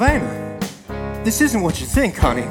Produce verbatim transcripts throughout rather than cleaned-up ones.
Savannah, this isn't what you think, honey.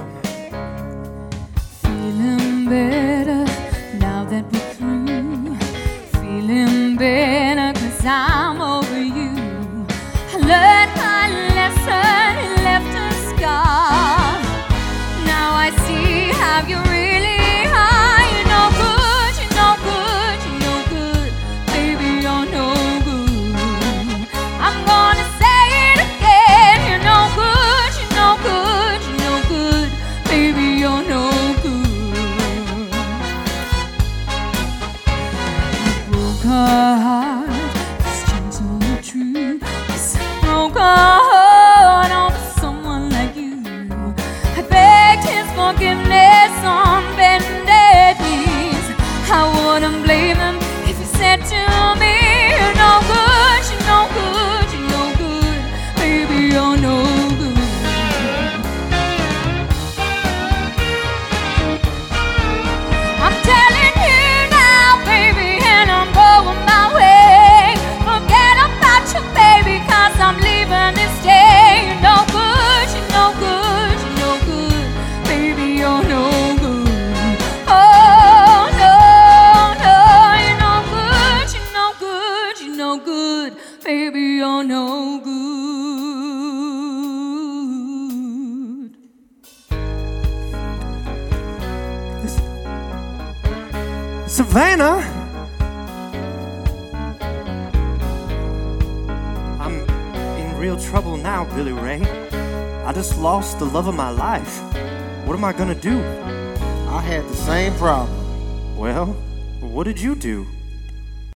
Feeling better now that we're through. Feeling better 'cause I'm over you. I learned my lesson, it left a scar. Now I see how you really are. You're no good, you're no good, you're no good. Baby, you're no good. I'm gonna say it again. You're no good, you're no good, you're no good. Baby, you're no good. You broke her heart, it's gently true. Yes, I broke her heart over someone like you. I begged his forgiveness on bended knees. I wouldn't blame him if he said to me, you're no good, you're no good, you're no good. Baby, you're no good. I'm telling you now, baby, and I'm going my way. Forget about you, baby, 'cause I'm leaving this day. You're no good, you're no good, you're no good. Baby, you're no good. Oh, no, no, you're no good, you're no good, you're no good. Baby, you're no good. Savannah! I'm in real trouble now, Billy Ray. I just lost the love of my life. What am I gonna do? I had the same problem. Well, what did you do?